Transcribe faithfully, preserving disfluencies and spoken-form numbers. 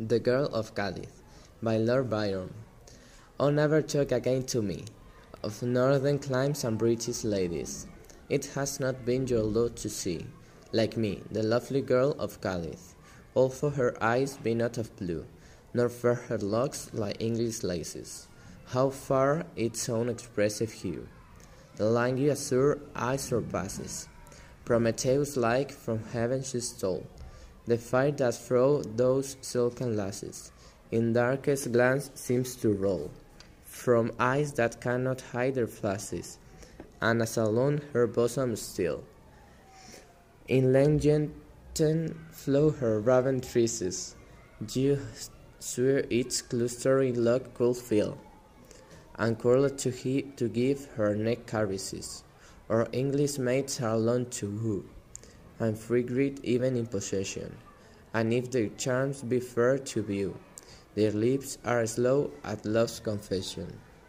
The Girl of Cadiz, by Lord Byron. Oh, never talk again to me of northern climes and British ladies. It has not been your lot to see, like me, the lovely girl of Cadiz, although her eyes be not of blue, nor fair her locks like English laces. How far its own expressive hue the languid azure eye surpasses. Prometheus-like from heaven she stole, the fire that through those silken lashes in darkest glance seems to roll from eyes that cannot hide their flashes, and as alone her bosom still. In legend flow her raven tresses, dew swear each clustering lock could fill, and curled to, he, to give her neck caresses. Or English maids are alone to woo, and frigate even in possession. And if their charms be fair to view, their lips are slow at love's confession.